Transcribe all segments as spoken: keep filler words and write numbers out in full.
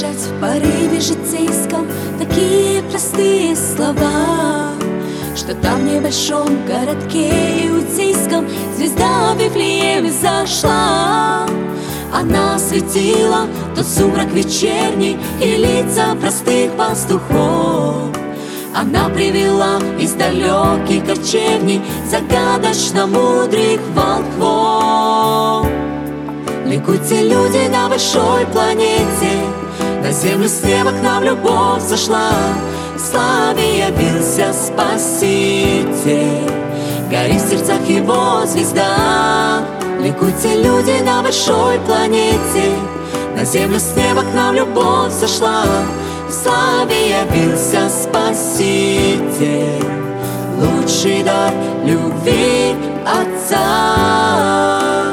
звучать в порыве житейском такие простые слова, что там в небольшом городке иудейском звезда в Вифлееме зашла. Она осветила тот сумрак вечерний и лица простых пастухов. Она привела из далеких ковчежней загадочно мудрых волхвов. Ликуйте, люди, на большой планете, на землю с неба к нам любовь зашла. В славе явился Спаситель, горит в сердцах его звезда. Ликуйте, люди, на большой планете, на землю с неба к нам любовь зашла. В славе явился Спаситель, лучший дар любви Отца.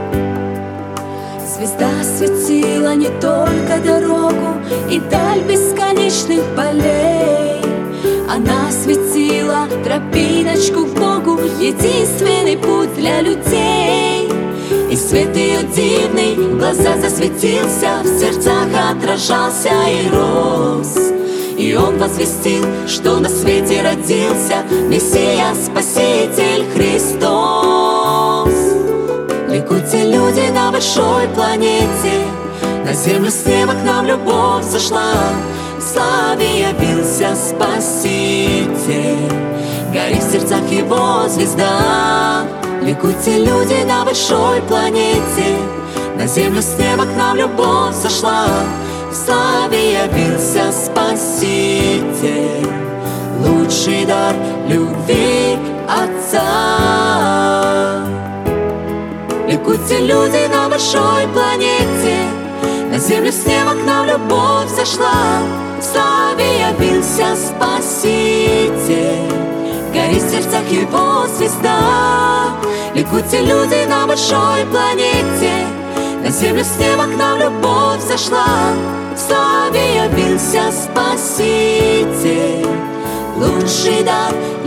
Звезда светила не только дорогу и даль бесконечных полей. Она светила тропиночку к Богу, единственный путь для людей. И свет ее дивный в глаза засветился, в сердцах отражался и рос. И он возвестил, что на свете родился Мессия, Спаситель Христос. Ликуйте, люди, на большой планете, на землю с неба к нам любовь зашла. В славе явился Спаситель, горит в сердцах его звезда. Ликуйте, люди, на большой планете, на землю с неба к нам любовь зашла. В славе явился Спаситель, лучший дар любви Отца. Ликуйте, люди, на большой планете, на землю с неба к нам любовь зашла. В славе явился Спаситель, горит в сердцах его звезда. Ликуйте, люди, на большой планете, на землю с неба к нам любовь зашла. В славе явился Спаситель, лучший дар